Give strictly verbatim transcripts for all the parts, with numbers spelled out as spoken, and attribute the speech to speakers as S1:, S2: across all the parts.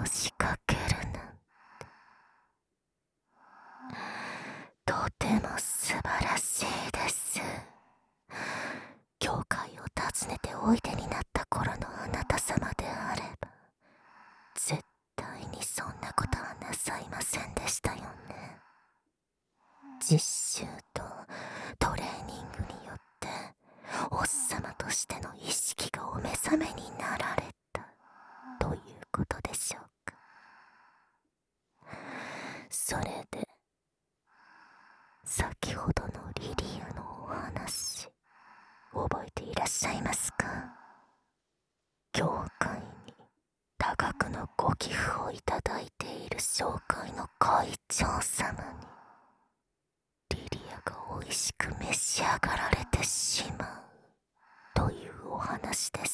S1: を仕掛けるなんとても素晴らしいです。教会を訪ねておいでになった頃のあなた様であれば絶対にそんなことはなさいませんでしたよね。実習とトレーニングによっておっさまとしての意識がお目覚めになられたということでしょうか。それで先ほどのリリアのお話覚えていらっしゃいますか。教会に多額のご寄付をいただいている教会の会長様にリリアがおいしく召し上がられてしまうというお話です。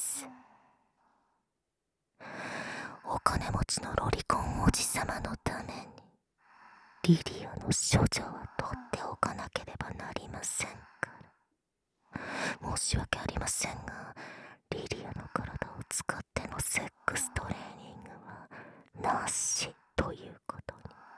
S1: お金持ちのロリコンおじさまのためにリリアの処女は取っておかなければなりませんから。申し訳ありませんがリリアの体を使ってのセックストレーニングはなしということ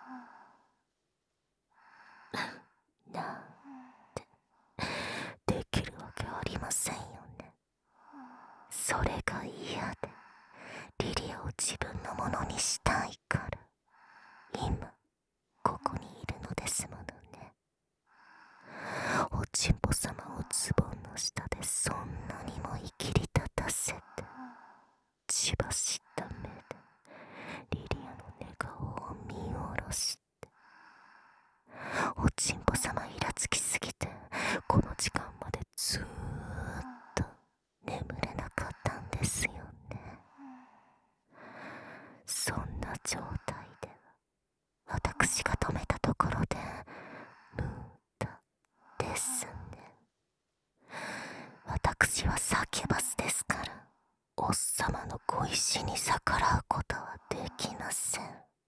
S1: になんてできるわけありませんよね。それが嫌でリリアを自分のものにしたいから今ここにいるのですものね。おちんぽ様をズボンの下でそんなにもいきり立たせて血走った目でリリアの寝顔を見下ろしておちんぽ様イラつきすぎてこの時間までずーっと眠れなかったんですよね。そんな状態で私が止めたところでムーダですね。私はサキュバスですからおっさまのご意志に逆らうことはできません。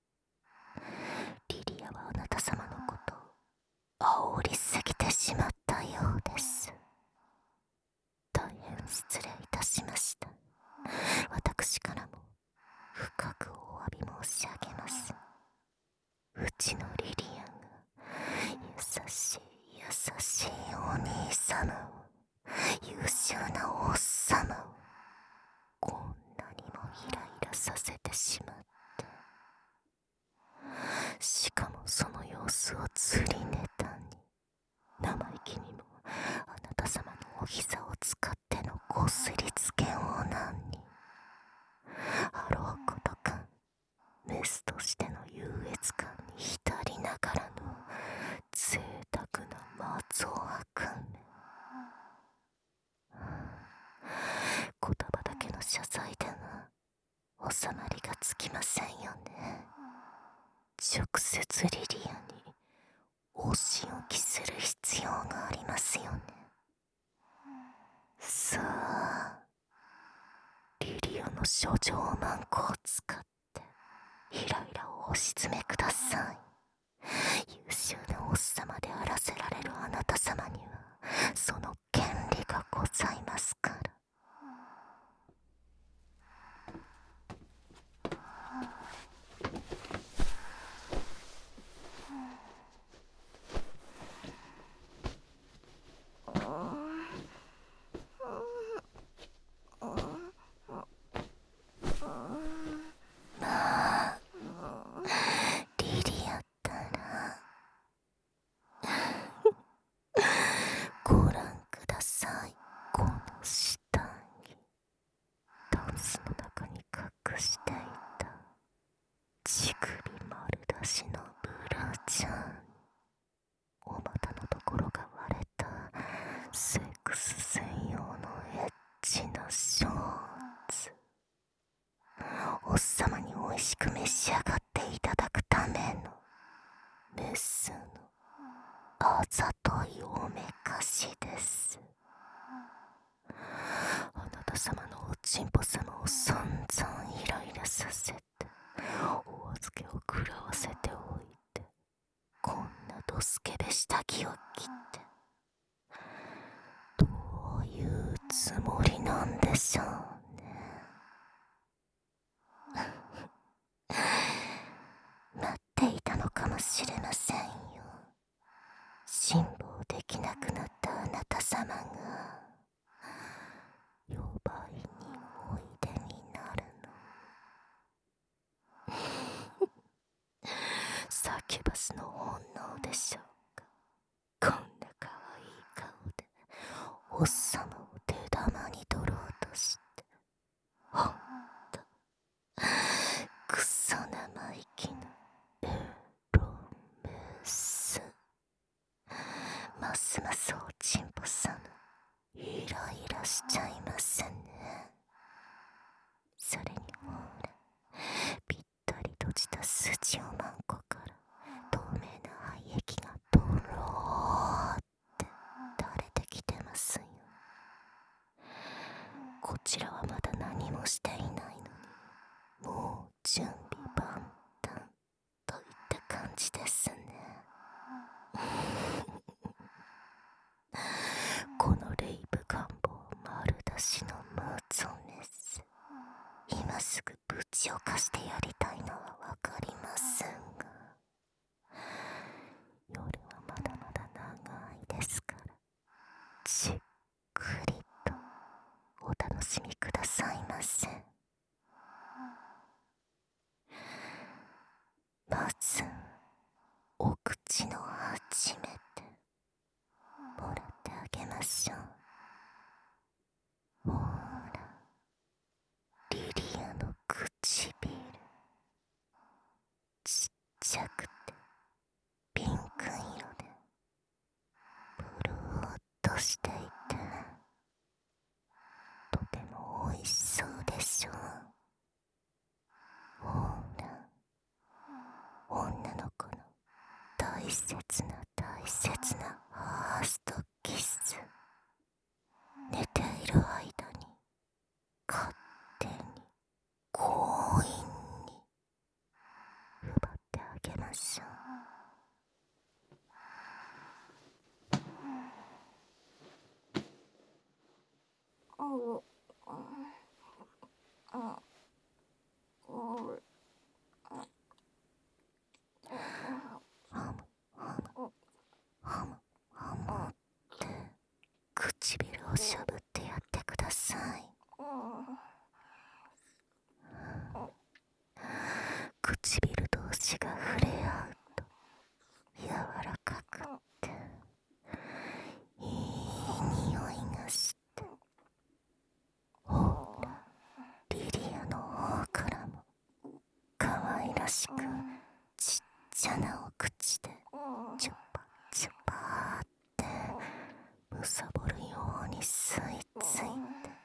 S1: リリアはあなた様のことを煽りすぎてしまったようです。大変失礼いたしました。私からも深くお詫び申し上げます。うちのリリアが優しい優しいお兄様を優秀なおっさまをこんなにもイライラさせてしまって、しかもその様子を釣りネタに生意気にもあなた様のお膝を使ってのこすりつけをなんにあろうことかメスとしての優越感に浸りながらの贅沢なマゾア君。言葉だけの謝罪では収まりがつきませんよね。直接リリアにお仕置きする必要がありますよね。さあリリアの処女マンコを使ってイライラをお鎮めください。優秀なおっさまであらせられるあなた様にはその権利がございますから。まあリリアったらご覧ください。この下着タンスの中に隠していた乳首丸出しのブラジャー、お股のところが割れたセックス専用のエッチなショーツ、おっさまにおいしく召し上がっていただくためのメスのあざといおめかしです。あなた様のおちんぽ様を散々イライラさせてお預けを食らわせておいてこんなドスケベ下着を着てどういうつもりなんでしょうね。 かもしれませんよ。辛抱できなくなったあなた様が呼ばいにおいでになるの。サキュバスの本能でしょうか。こんな可愛い顔でおっさまを手玉に取ろうとして、ほんとくそ生意気なエロメス。ますますおちんぽさんイライラしちゃいますね。それにほら、ぴったり閉じた筋をまんこから透明な廃液がドローって垂れてきてますよ。こちらはまだ何もしていないのに、もう準備万端といった感じですね。このレイブ願望丸出しのムーツォネス、今すぐぶちをかしてやりたいのはわかりませんが、夜はまだまだ長いですから、じっくりとお楽しみくださいませ。まずお口の初めてもらってあげましょう。ほら、リリアの唇、ちっちゃくてピンク色でプルーっとしていて、とてもおいしそうでしょう。ほら、女の子の大切な大切なファーストキス。寝ている間に勝手に強引に奪ってあげましょう。ハムハムって唇をしゃぶってやってください。唇同士が触れ合うと柔らかくっていい匂いがして、ほら、リリアの方からも可愛らしくちっちゃなお口でチュパチュパーってむさぼるように吸い付いて、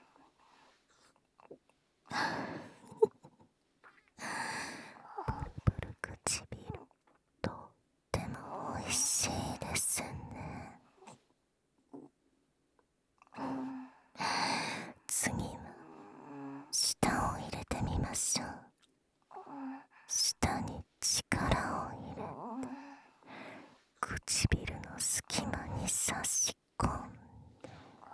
S1: ブルブル唇、とってもおいしいですね。次は舌を入れてみましょう。舌に力を入れて唇の隙間に差し込んで、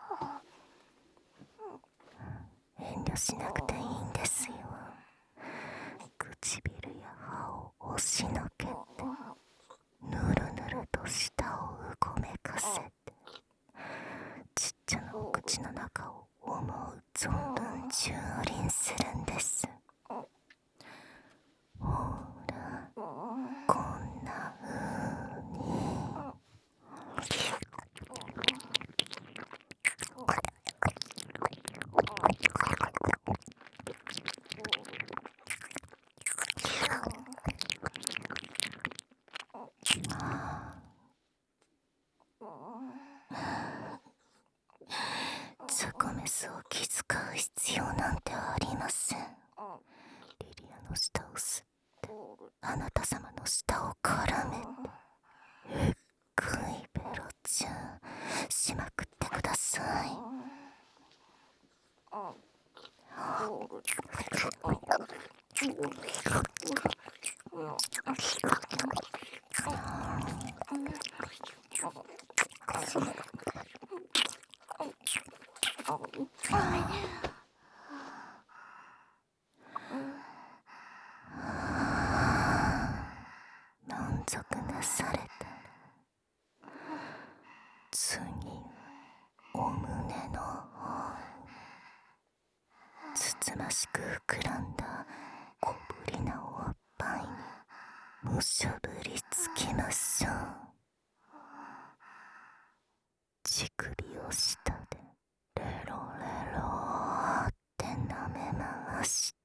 S1: 遠慮しなくていいんですよ。唇や歯を押しのけてぬるぬると舌をうごめかせて、ちっちゃなお口の中を思う存分蹂躙するんです。ほら、こんなふうに。ザコメスを気遣う必要なんてありません。リリアの舌を吸ってあなた様の舌を絡めて、ゆっくりベロチューしまくってください。満足次お胸の方、つつましく膨らんだ小ぶりなおっぱいにむしゃぶりつきましょう。乳首を下でレロレロって舐め回して、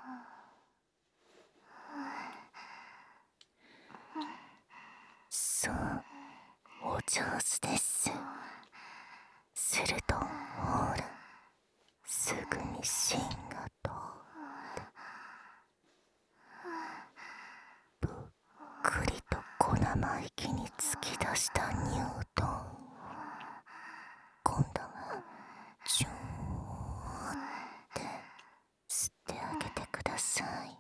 S1: そう、お上手です。するとほら、すぐに芯が通ってぷっくりと小生意気に突き出した乳頭を今度はジューって吸ってあげてください。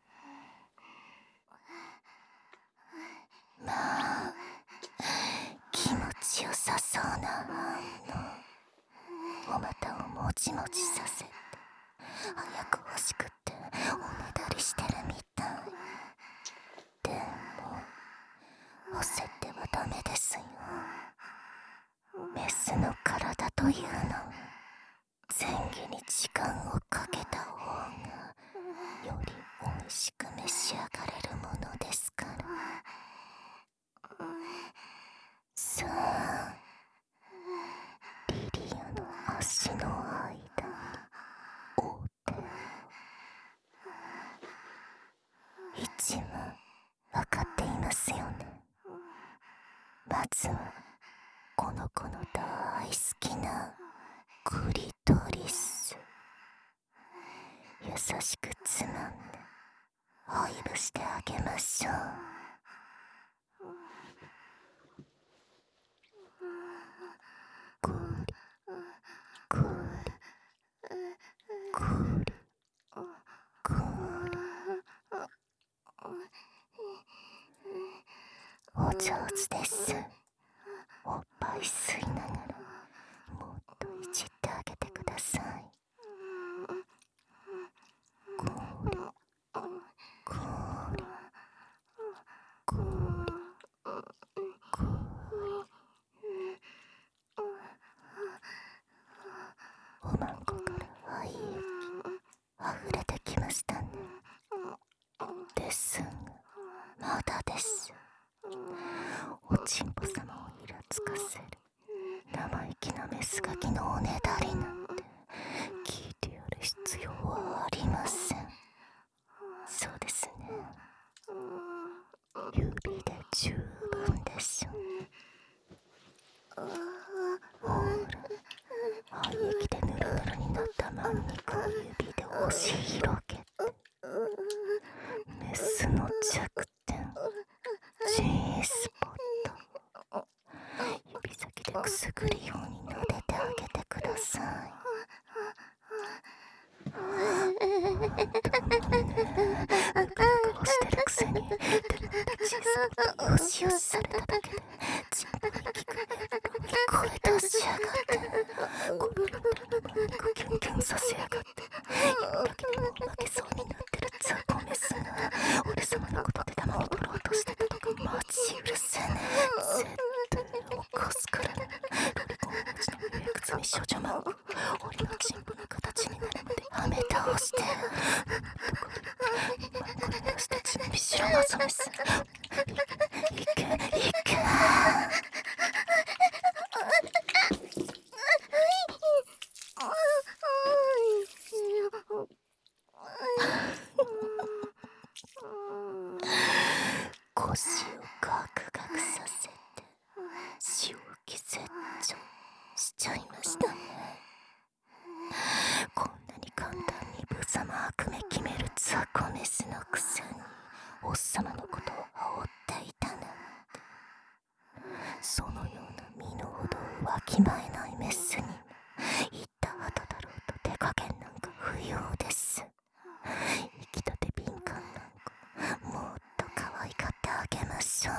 S1: まあ、気持ちよさそうな反応、お股をもちもちさせて早く欲しくっておねだりしてるみたい。でも焦ってはダメですよ。メスの体というのは前戯に時間をかけた方がよりおいしく召し上がれるものですから。さあ、リリアの足の間にお手を。位置は分かっていますよね。まずはこの子の大好きなクリトリス、優しくつまんでホイブしてあげましょう。クリクリクリクリ、お上手です。おっぱい吸いながらもっといじってあげてください。クリクリクリクリ、おまんこから愛液溢れてきましたね。ですがまだです。おちんぽ様をイラつかせる生意気なメスガキのおねだりなんて聞いてやる必要はありません。そうですね、指で十分でしょう。ほら、愛液でぬるぬるになったまん肉を指で押し広げて、メスの弱点 G スポットを指先でくすぐるように撫でてあげてください。だもんね、ぬかぬかをしてるくせにでもって小さくよしよしされただけでちんぽい息が聞こえ出しやがって、このロボの肉キュンキュンさせやがって、今だけでも負けそうになってるザコメスが俺様のことで玉を取ろうとしてたとかマジ許せねえ。絶対起こすからね。ロリコン文字の予約済み少女マーク、俺のチンポの形になるまではめ倒して、どこで今これ出した準備しろマゾメス。いけいけ腰をガクガクさせて仕置き絶頂しちゃいましたね。こんなに簡単に無様悪目決めるザコメスのくせにおっさまのことを煽っていたなんて。そのような身の程をわきまえないメスにも言った後だろうと手加減なんか不要です。生きたて敏感なんかもっと可愛がってあげましょう。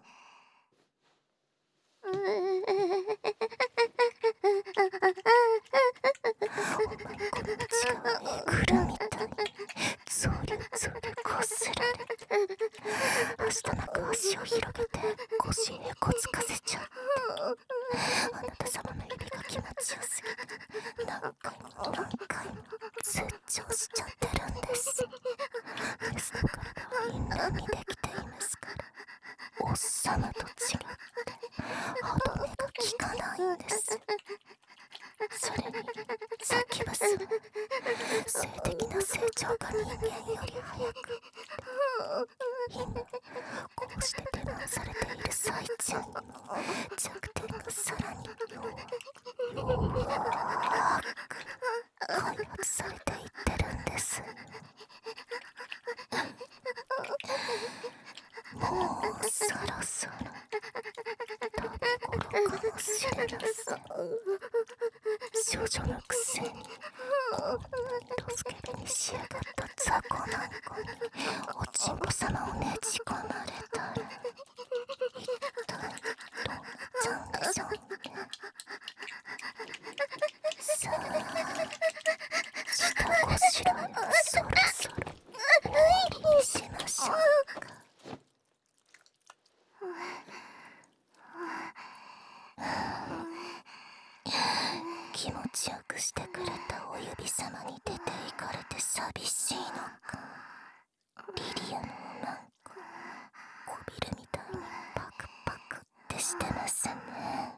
S1: おまんこの内側へくるみたいにゾリゾリこすられて、明日なく足を広げて腰へこつかせちゃって、 ないんです。それにサキュバスは性的な成長が人間より早く、今こうして手難されている最中にも弱点がさらに弱く開発されていってるんです。もうそろそろ食べ頃かもしれません。少女のくせにこんなドスケベに仕上がった雑魚な子におちんぽ様をねじ込まれたら一体どうなっちゃうんでしょうね。さあ下ごしらえはそろそろ終わりにしましょうか。気持ちよくしてくれたお指様に出て行かれて寂しいのか。リリアのおなんかこびるみたいにパクパクってしてますね。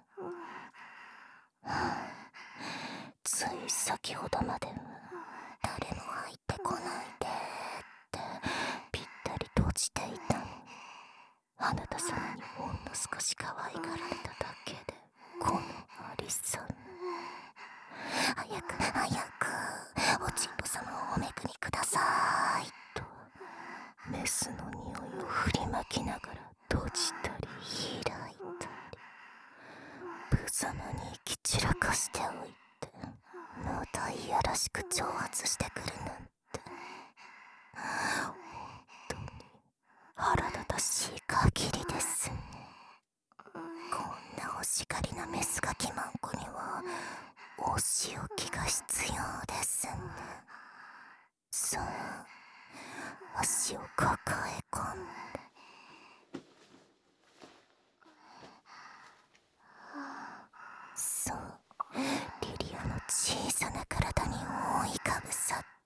S1: つい先ほどまでは誰も入ってこないでってぴったり閉じていたのに、あなた様にほんの少し可愛がられただけでこのありさま。早く早くおちんぽ様をおめくにくださいとメスの匂いを振りまきながら閉じたり開いたり無様に行き散らかしておいて、またいやらしく挑発してくるなんて、本当に腹立たしい限りですね。こんな欲しがりなメスガキマンコにはお仕置きが必要ですね。さあ足を抱え込んで、そうリリアの小さな体に覆いかぶさって、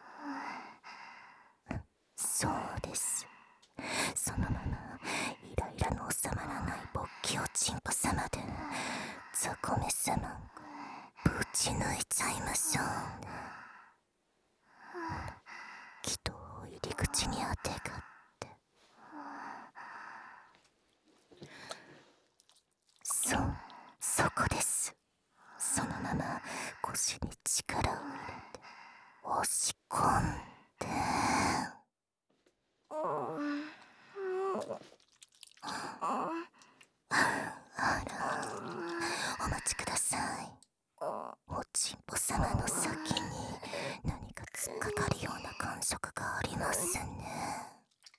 S1: そうです、そのままイライラの収まらない勃起おちんぽ様でザコメ様ぶち抜いちゃいましょうね。気筒を入り口にあてがって、そう、そこです。そのまま腰に力を入れて押し込んで、あら、お待ちください。おちんぽ様の先に何か突っかかるような感触がありますね。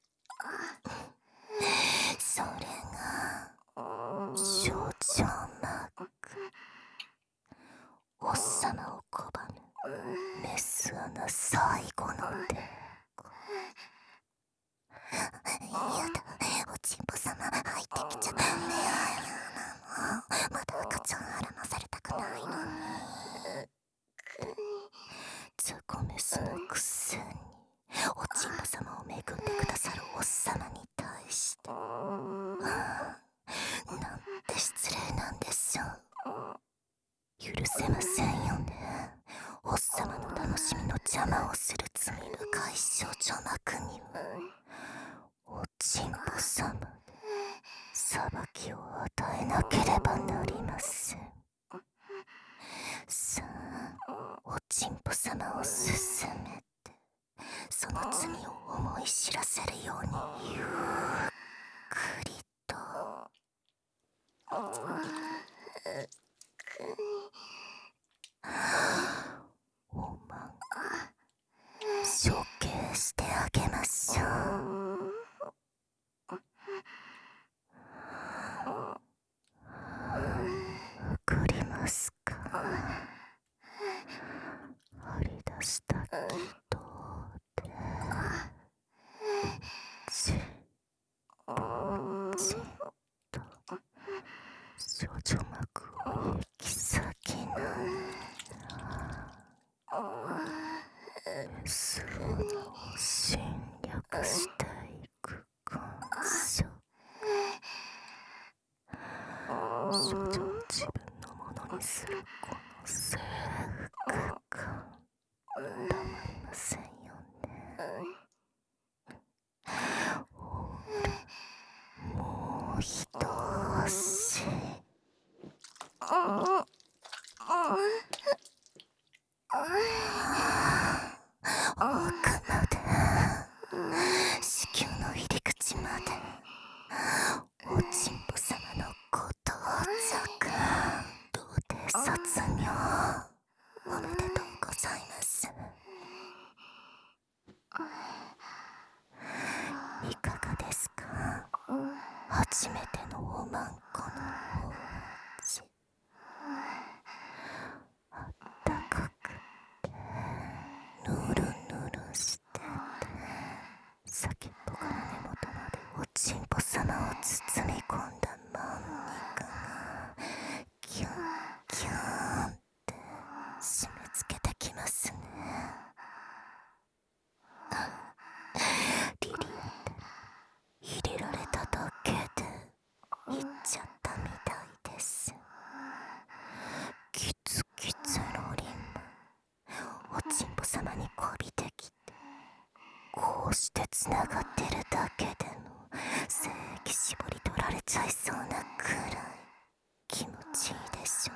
S1: それが少女マーク、おっさまを拒むメス穴最後の手。やだ、おちんぽ様入ってきちゃったね。まだ赤ちゃんはらまされたくないのに。ザコメスのくせにおちんぽ様を恵んでくださるおっさまに対して、なんて失礼なんでしょう。許せませんよね。おっさまの楽しみの邪魔をする罪深い少女幕にはおちんぽ様で裁きを与えなければなりません。さあおちんぽ様を進めてその罪を思い知らせるようにゆっくりと。おまん処刑してあげましょう。わかりますか。張り出した気筒でじっじっと少女膜を引き裂きながらメス穴を侵略していく感触。 少女を自分のものにするこの征服感、たまりませんよね。ほら、もう一押し。奥まで、子宮の入り口まで、おちんぽ様のご到着、童貞卒業、おめでとうございます。いかがですか？初めてのおまんこのお味。あったかくて、ぬるぬるしてて、先っぽから根元までおちんぽ様を包み込んだまん肉がキュンキュンって締め付けてきますね。リリアって入れられただけで言っちゃったみたいです。キツキツロリンもおちんぽ様にこびてきて、こうしてつながってるだけでも精液絞り取られちゃいそうなくらい気持ちいいでしょう。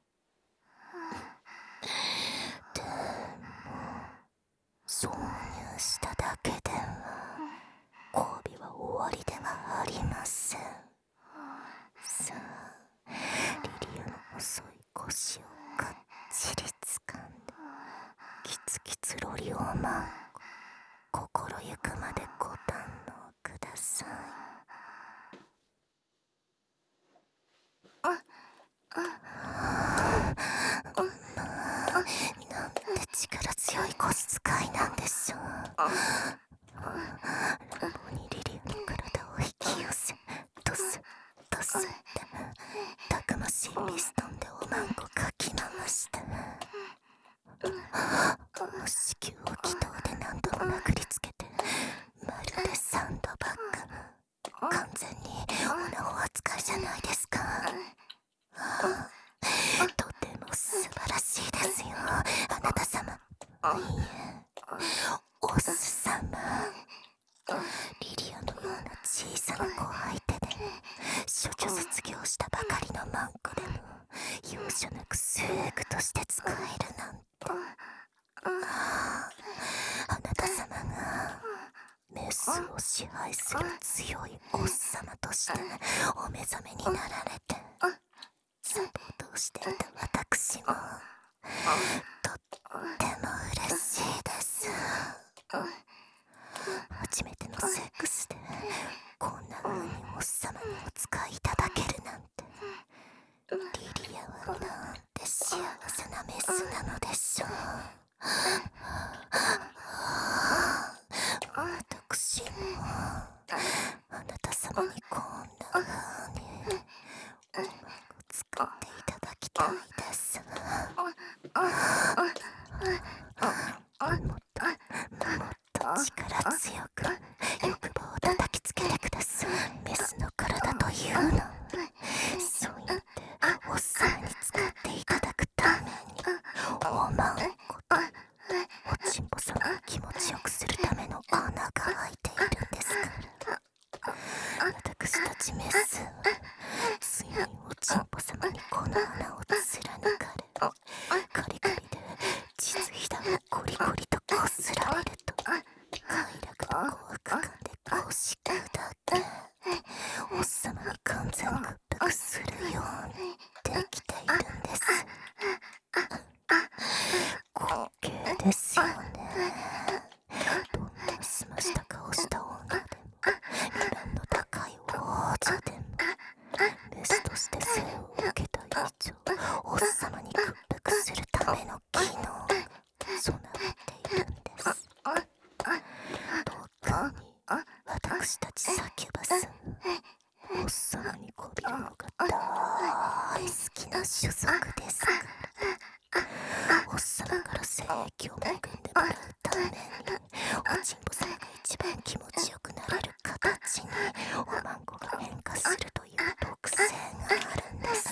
S1: でも挿入しただけでは交尾は終わりではありません。さあ、リリアの細い腰をがっちり掴んで、キツキツロリをまんこ、心ゆくまでご堪能ください。まあ、なんて力強い腰使いなんでしょう。乱暴にリリアの体を引き寄せ、トストスってたくましいピストンでおまんこかき回して、子宮を気筒で何度も殴りつけて、まるでサンドバッグ、完全におなご扱いじゃないですか。とても素晴らしいですよ、あなた様。いいえ、オス様。リリアのような小さな子相手で、処女卒業したばかりのマンコでも容赦なく性具として使えるなんて。あなた様がメスを支配する強いオス様としてお目覚めになられて、サポートをしていた私もとっても嬉しいです。初めてのセックスでこんな風にオス様にお使いいただけるなんて、リリアはなんて幸せなメスなのでしょう。私もあなた様にこんな風におまんを使っていただきたいです。もっともっと力強く欲望を叩きつけてください。メスの体というのはそうやってオッサムに使っていただくために、おまんことおちんぽさんを気持ちよくするための穴が開いているんですから。私たちメスは強いおちんぽ様にこの穴を貫かれ、カリカリで膣ひだをゴリゴリとこすられると快楽な幸福感で腰砕け、おっさまに完全屈服するようにできているんです。滑稽ですよね。どんな澄ました顔した女でも、身分の高い王女でも、メスとして生を受けた以上、おっさまに屈服するための機能が備わっているんです。特に私たちサキュバスはおっさまにこびるのが大好きな種族ですから、おっさまから精液を恵んでもらうために、おちんぽさまが一番気持ちよくなれる形におまんこが変化するという特性があるんです。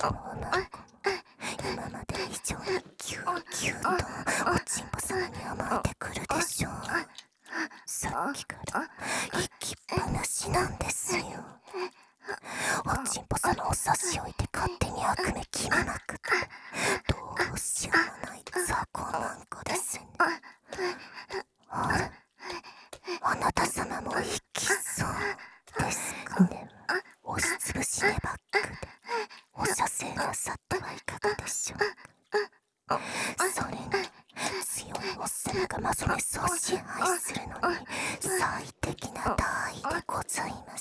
S1: どの女の子も今まで以上にキュンキュンとおちんぽ様に甘えてくるでしょう。さっきから行きっぱなしなんですよ。おちんぽ様を差し置いて勝手に悪目決めまくってどうしようもない雑魚なんこですね。あれ、あなた様も行きそうですかね。押しつぶしねばっくでお射精なさってはいかがでしょうか。それに強いおっさまがマゾメスを支配するのに最適な体位でございます。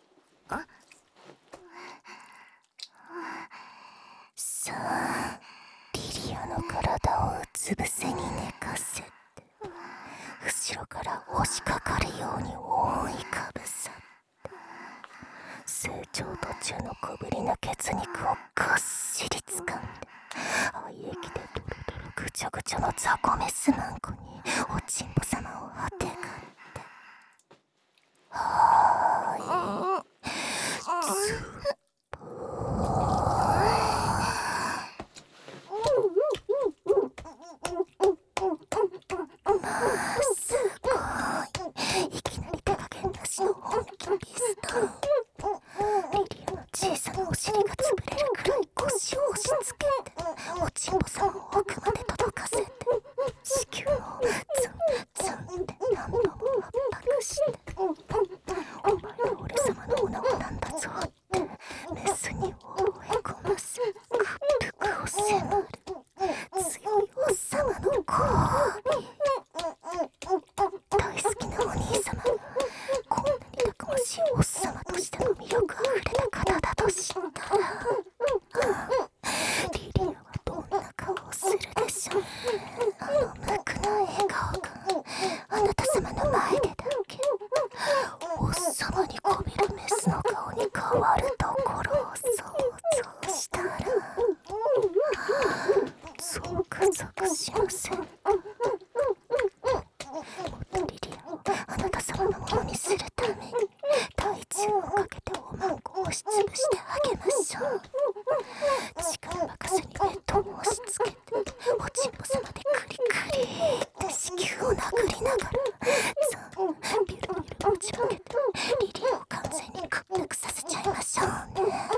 S1: さあ、リリアの体をうつ伏せに寝かせて後ろから押しかかるように覆いかぶさって成長途中の小ぶりな血肉をがっしり掴んで愛液でドロドロぐちょぐちょの雑魚メスマンコにおちんぽ様をあてがってはーいずっまあすごい、いきなり手加減なしの本気ピストン。リリアの小さなお尻がつぶれるくらい腰を押し付けておちんぽ様を奥まで届かせて子宮をツンツンって何度も圧迫してお前は俺様の女子なんだぞってメスに覚え込ませ屈服を迫る強いおっさまの交尾。大好きなお兄様がこんなにたくましいおっさまとしての魅力あふれた方だと知ったらリリアはどんな顔をするでしょうね。あの無垢な笑顔があなた様の前でだけおっさまにこびるメスの顔に変わるところを想像したらゾクゾクしません。もっとリリアをあなた様のものにするために体重をかけておまんこを押しつぶしてあげましょう。力任せにベッドに押し付けておちんぽ様でクリクリって子宮を殴りながらザンビュルビュル持ち上げてリリアを完全に屈服させちゃいましょうね。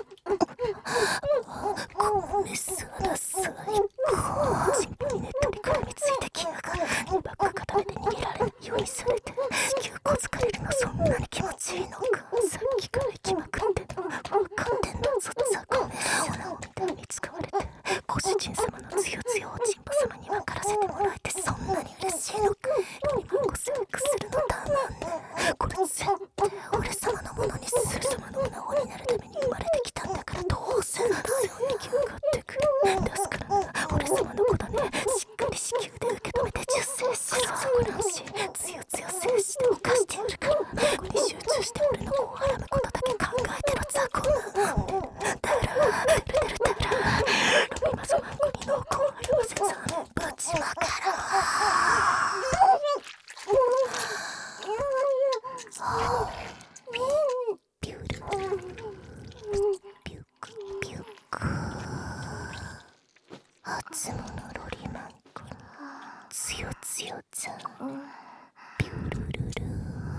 S1: このメス穴最高。チンポにねっとり絡みついてきやがってバック固めて逃げられないようにされて子宮こつかれるのそんなに気持ちいいのか。さっきから行きまくってんの分かってんだぞザコメス。オナゴみたいに使われてご主人様のつよつよおちんぽ様に分からせてもらえてそんなに嬉しいのか。リマンゴセックするのだなんね。これ絶対俺様のものにする。様の女子になるために生まれてきたんだからどうせなら強い気がかってくる。出すからな俺様の子だね。しっかり子宮で受け止めて出生しろ。そこらしつよつよ精子で犯してやるからここに集中して俺の子をはらむことだけ考えてろ雑魚な。だらてるてるてるロビマゾマンコに濃厚をはらませざぶちまからビュルビュクビュク初物ロリマンコにつよつよちゃんビュルルル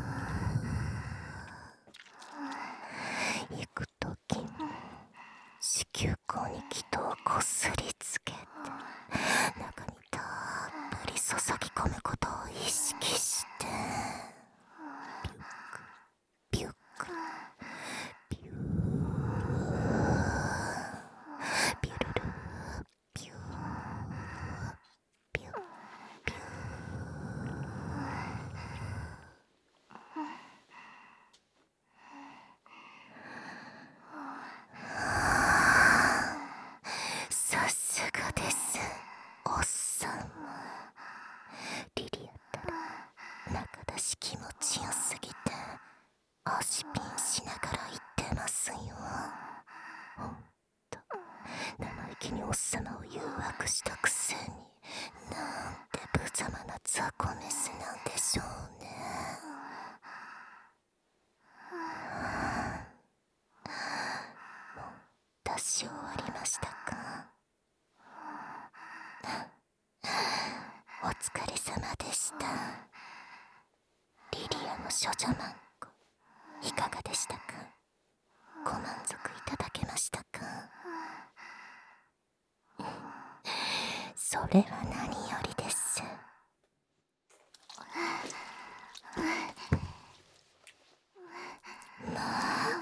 S1: 行くときも子宮口に気筒をこすりつけて中にたっぷり注ぎ込むことを意識してビュックビュックビュービュルルビュービュッビューさすがですおっさん。リリアったら中出し気持ちよすぎて足ピンしながら言ってますよ。ほんと生意気におっさまを誘惑したくせになんて無様な雑魚メスなんでしょうね。もう出しし終わりましたか？お疲れ様でした。リリアの処女マンコ、いかがでしたか？ご満足いただけましたか？それは何よりです。まあ、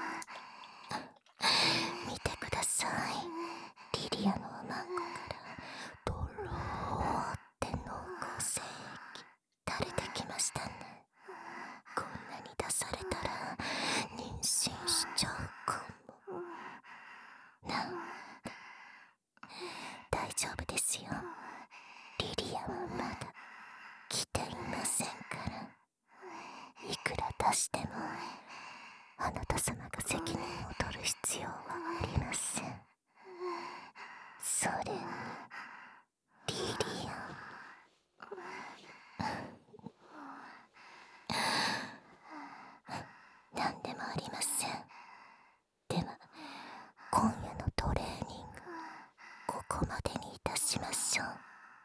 S1: 見てください。リリアのおまんこからドローって濃厚精液垂れてきましたね。こんなに出されたら妊娠しちゃうかも。なんて大丈夫ですよ。リリアはまだ来ていませんから。いくら出してもあなた様が責任を取る必要はありません。それにリリアなんでもありません。では今夜のトレーニングここまでにいたしましょう。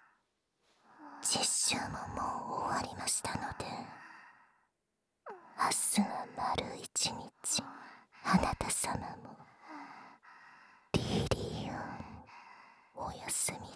S1: 実習ももう終わりましたので、明日は丸一日あなた様もリリアもお休み